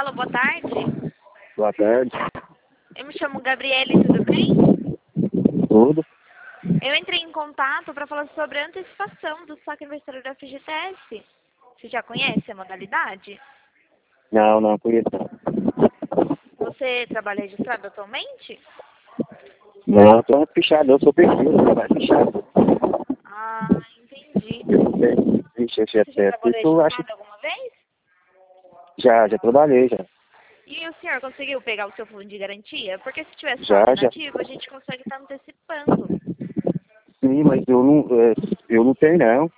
Alô, boa tarde. Boa tarde. Eu me chamo Gabriele, tudo bem? Tudo? Eu entrei em contato para falar sobre a antecipação do saque aniversário da FGTS. Você já conhece a modalidade? Não conheço não. Você trabalha registrado atualmente? Não, tô fichado, eu sou perfil, não trabalho fichado. Ah, entendi. Eu não tenho. Vixe, Você já trabalhou isso eu acho registrado alguma vez? já trabalhei já. E o senhor conseguiu pegar o seu fundo de garantia? Porque se tiver Já. saldo inativo, a gente consegue estar antecipando. Sim, mas eu não tenho não.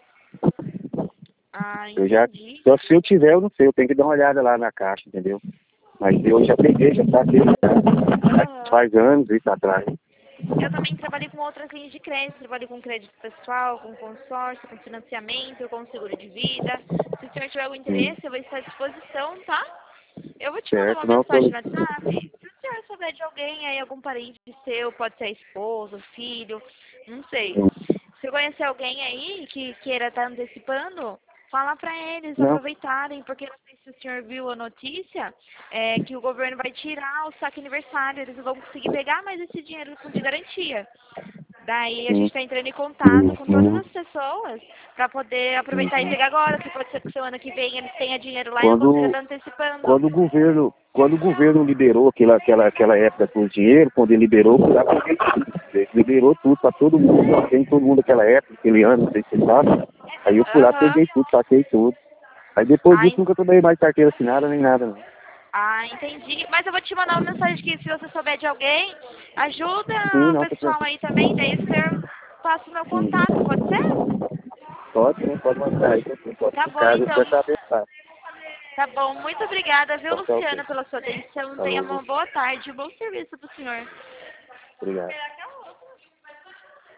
Ah, Eu já, entendi. só se eu tiver, eu não sei, eu tenho que dar uma olhada lá na caixa, entendeu? Mas eu já peguei, já saquei, já Aham. faz anos isso atrás. Eu também trabalhei com outras linhas de crédito, trabalhei com crédito pessoal, com consórcio, com financiamento, com seguro de vida. Se o senhor tiver algum Sim, interesse, eu vou estar à disposição, tá? Eu vou te mandar uma certo, não, mensagem no WhatsApp. Se o senhor souber de alguém aí, algum parente seu, pode ser esposo, filho, não sei. Se conhecer alguém aí que queira estar antecipando, fala para eles não, aproveitarem, porque não sei se o senhor viu a notícia, que o governo vai tirar o saque aniversário, eles não vão conseguir pegar mais esse dinheiro do fundo de garantia. Daí a gente sim. está entrando em contato com todas as pessoas para poder aproveitar e Uhum. pegar agora, que pode ser que semana que vem eles tenham dinheiro lá e não consigam Quando, estar antecipando. quando o governo liberou aquela época com o dinheiro, quando ele liberou, eu já peguei tudo. Ele liberou tudo para todo mundo, só tem todo mundo naquela época, aquele ano, não sei se você sabe. Aí eu fui lá, Aham. peguei tudo, saquei tudo. Aí depois Ah, disso nunca tomei mais carteira assinada nem nada, não. ah, entendi. Mas eu vou te mandar uma mensagem aqui, se você souber de alguém, Sim, ajuda o não, tá pessoal tranquilo. aí também, daí o senhor passa o meu Sim. contato, pode ser? Pode, sim, pode mandar aí, pode Tá bom, ficar, eu então. quero saber, tá? Tá bom, muito obrigada, viu, Então tá ok. Luciana, pela sua atenção. Tenha Falou, uma boa tarde, um bom serviço pro senhor. obrigado.